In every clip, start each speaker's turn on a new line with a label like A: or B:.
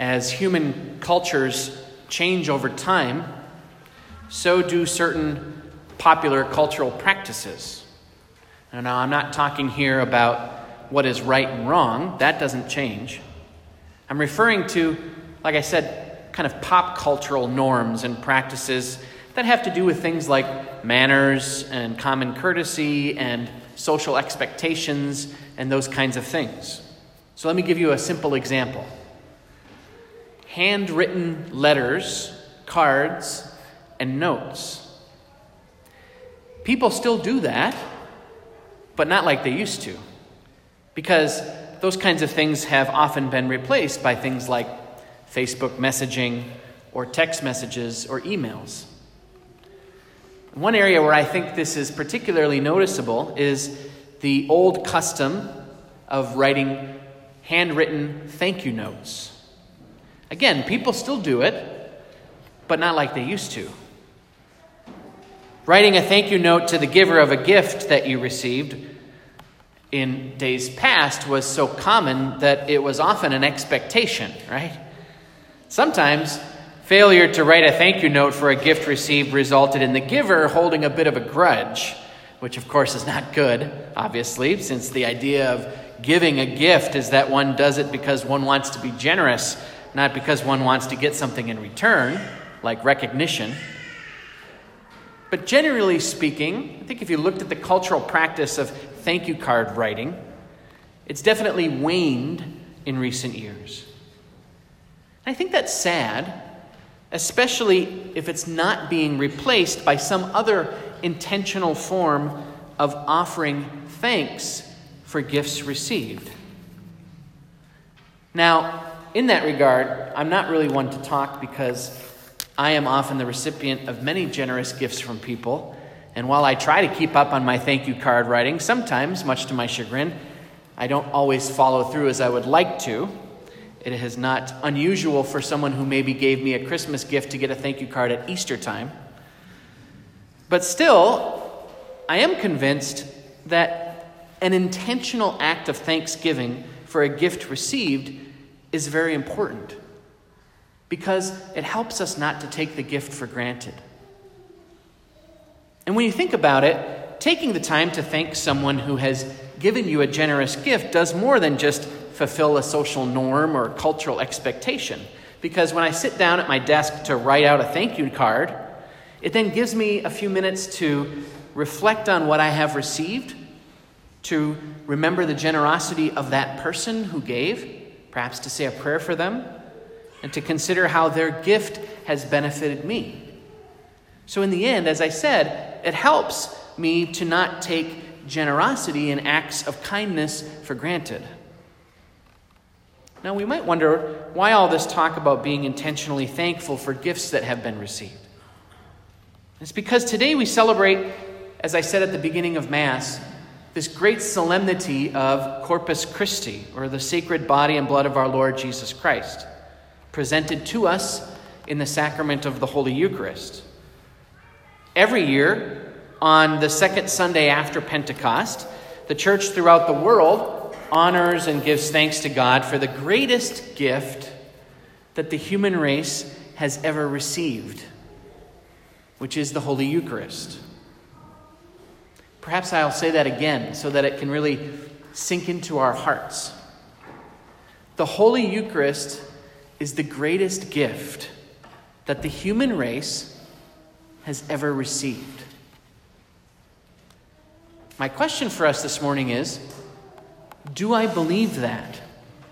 A: As human cultures change over time, so do certain popular cultural practices. Now, I'm not talking here about what is right and wrong. That doesn't change. I'm referring to, like I said, kind of pop cultural norms and practices that have to do with things like manners and common courtesy and social expectations and those kinds of things. So let me give you a simple example. Handwritten letters, cards, and notes. People still do that, but not like they used to, because those kinds of things have often been replaced by things like Facebook messaging or text messages or emails. One area where I think this is particularly noticeable is the old custom of writing handwritten thank you notes. Again, people still do it, but not like they used to. Writing a thank you note to the giver of a gift that you received in days past was so common that it was often an expectation, right? Sometimes failure to write a thank you note for a gift received resulted in the giver holding a bit of a grudge, which of course is not good, obviously, since the idea of giving a gift is that one does it because one wants to be generous, not because one wants to get something in return, like recognition. But generally speaking, I think if you looked at the cultural practice of thank you card writing, it's definitely waned in recent years. I think that's sad, especially if it's not being replaced by some other intentional form of offering thanks for gifts received. Now, in that regard, I'm not really one to talk because I am often the recipient of many generous gifts from people. And while I try to keep up on my thank you card writing, sometimes, much to my chagrin, I don't always follow through as I would like to. It is not unusual for someone who maybe gave me a Christmas gift to get a thank you card at Easter time. But still, I am convinced that an intentional act of thanksgiving for a gift received is very important, because it helps us not to take the gift for granted. And when you think about it, taking the time to thank someone who has given you a generous gift does more than just fulfill a social norm or cultural expectation. Because when I sit down at my desk to write out a thank you card, it then gives me a few minutes to reflect on what I have received, to remember the generosity of that person who gave, perhaps to say a prayer for them, and to consider how their gift has benefited me. So in the end, as I said, it helps me to not take generosity and acts of kindness for granted. Now, we might wonder why all this talk about being intentionally thankful for gifts that have been received. It's because today we celebrate, as I said at the beginning of Mass, this great solemnity of Corpus Christi, or the sacred body and blood of our Lord Jesus Christ, presented to us in the sacrament of the Holy Eucharist. Every year, on the second Sunday after Pentecost, the church throughout the world honors and gives thanks to God for the greatest gift that the human race has ever received, which is the Holy Eucharist. Perhaps I'll say that again so that it can really sink into our hearts. The Holy Eucharist is the greatest gift that the human race has ever received. My question for us this morning is, do I believe that?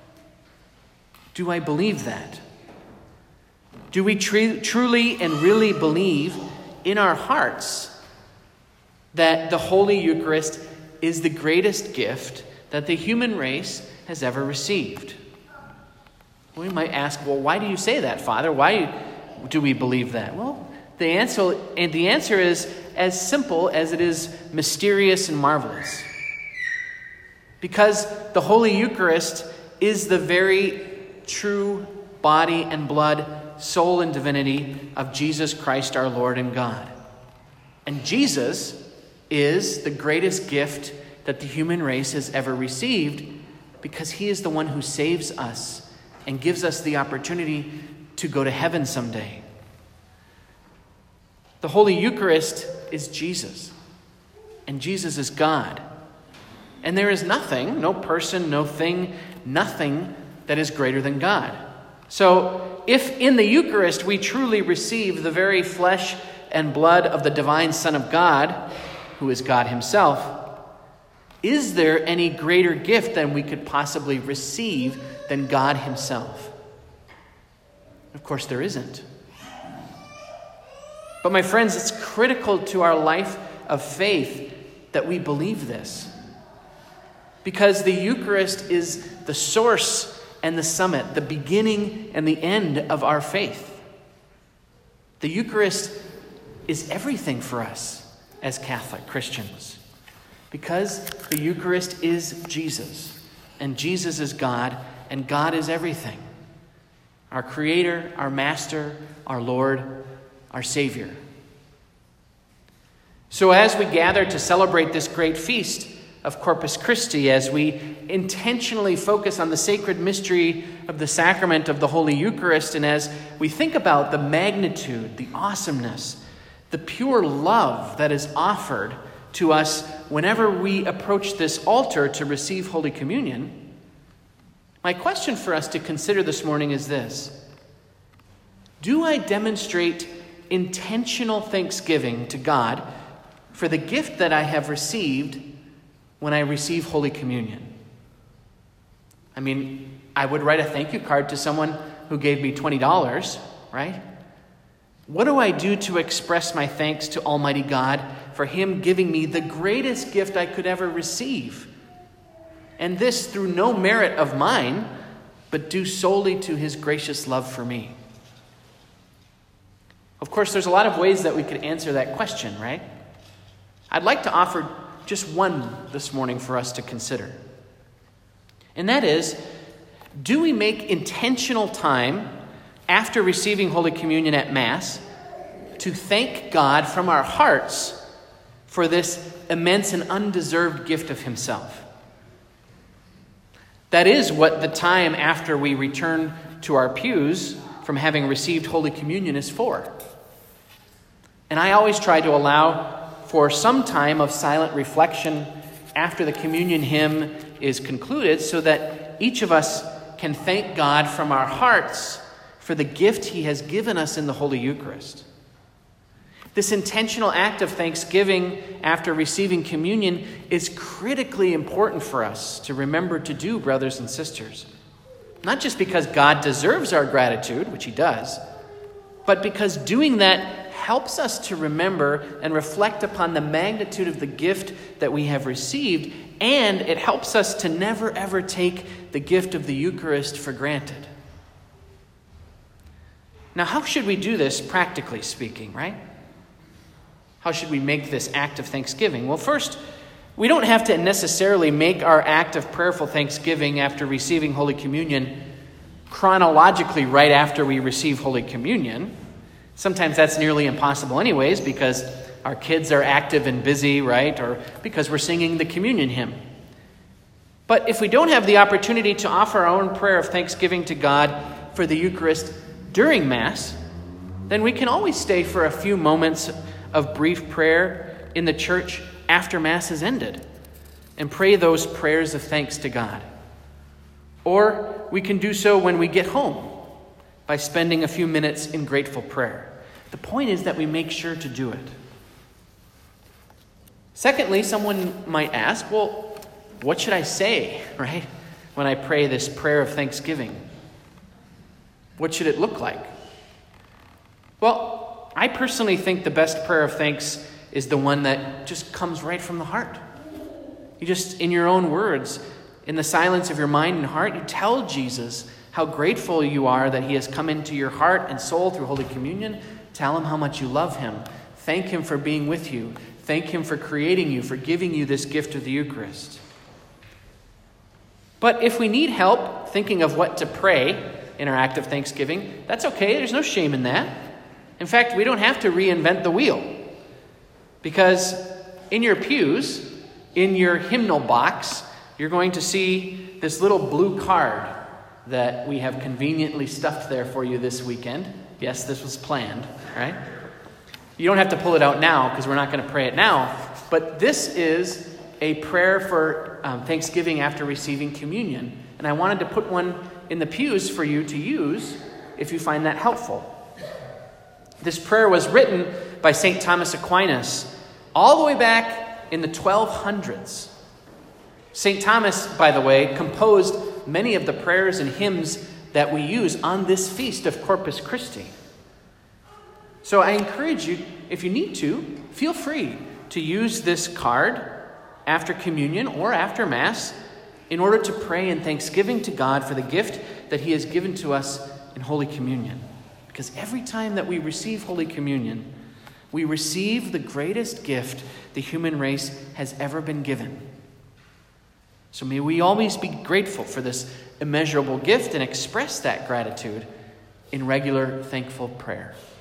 A: Do I believe that? Do we truly and really believe in our hearts that the Holy Eucharist is the greatest gift that the human race has ever received? We might ask, well, why do you say that, Father? Why do we believe that? Well, the answer is as simple as it is mysterious and marvelous. Because the Holy Eucharist is the very true body and blood, soul and divinity of Jesus Christ our Lord and God. And Jesus is the greatest gift that the human race has ever received, because he is the one who saves us and gives us the opportunity to go to heaven someday. The Holy Eucharist is Jesus, and Jesus is God. And there is nothing, no person, no thing, nothing that is greater than God. So if in the Eucharist we truly receive the very flesh and blood of the divine Son of God, who is God himself, is there any greater gift than we could possibly receive than God himself? Of course there isn't. But my friends, it's critical to our life of faith that we believe this. Because the Eucharist is the source and the summit, the beginning and the end of our faith. The Eucharist is everything for us as Catholic Christians. Because the Eucharist is Jesus, and Jesus is God, and God is everything. Our Creator, our Master, our Lord, our Savior. So as we gather to celebrate this great feast of Corpus Christi, as we intentionally focus on the sacred mystery of the sacrament of the Holy Eucharist, and as we think about the magnitude, the awesomeness, the pure love that is offered to us whenever we approach this altar to receive Holy Communion, my question for us to consider this morning is this: do I demonstrate intentional thanksgiving to God for the gift that I have received when I receive Holy Communion? I mean, I would write a thank you card to someone who gave me $20, right? What do I do to express my thanks to Almighty God for him giving me the greatest gift I could ever receive? And this through no merit of mine, but due solely to his gracious love for me. Of course, there's a lot of ways that we could answer that question, right? I'd like to offer just one this morning for us to consider. And that is, do we make intentional time after receiving Holy Communion at Mass to thank God from our hearts for this immense and undeserved gift of himself? That is what the time after we return to our pews from having received Holy Communion is for. And I always try to allow for some time of silent reflection after the communion hymn is concluded so that each of us can thank God from our hearts for the gift he has given us in the Holy Eucharist. This intentional act of thanksgiving after receiving communion is critically important for us to remember to do, brothers and sisters. Not just because God deserves our gratitude, which he does, but because doing that helps us to remember and reflect upon the magnitude of the gift that we have received, and it helps us to never ever take the gift of the Eucharist for granted. Now, how should we do this practically speaking, right? How should we make this act of thanksgiving? Well, first, we don't have to necessarily make our act of prayerful thanksgiving after receiving Holy Communion chronologically right after we receive Holy Communion. Sometimes that's nearly impossible anyways because our kids are active and busy, right? Or because we're singing the communion hymn. But if we don't have the opportunity to offer our own prayer of thanksgiving to God for the Eucharist during Mass, then we can always stay for a few moments of brief prayer in the church after Mass is ended and pray those prayers of thanks to God. Or we can do so when we get home by spending a few minutes in grateful prayer. The point is that we make sure to do it. Secondly, someone might ask, well, what should I say, right, when I pray this prayer of thanksgiving? What should it look like? Well, I personally think the best prayer of thanks is the one that just comes right from the heart. You just, in your own words, in the silence of your mind and heart, you tell Jesus how grateful you are that he has come into your heart and soul through Holy Communion. Tell him how much you love him. Thank him for being with you. Thank him for creating you, for giving you this gift of the Eucharist. But if we need help thinking of what to pray in our act of thanksgiving, that's okay. There's no shame in that. In fact, we don't have to reinvent the wheel. Because in your pews, in your hymnal box, you're going to see this little blue card that we have conveniently stuffed there for you this weekend. Yes, this was planned, right? You don't have to pull it out now because we're not going to pray it now. But this is a prayer for Thanksgiving after receiving communion. And I wanted to put one in the pews for you to use if you find that helpful. This prayer was written by St. Thomas Aquinas all the way back in the 1200s. St. Thomas, by the way, composed many of the prayers and hymns that we use on this feast of Corpus Christi. So I encourage you, if you need to, feel free to use this card after communion or after Mass in order to pray in thanksgiving to God for the gift that he has given to us in Holy Communion. Because every time that we receive Holy Communion, we receive the greatest gift the human race has ever been given. So may we always be grateful for this immeasurable gift and express that gratitude in regular thankful prayer.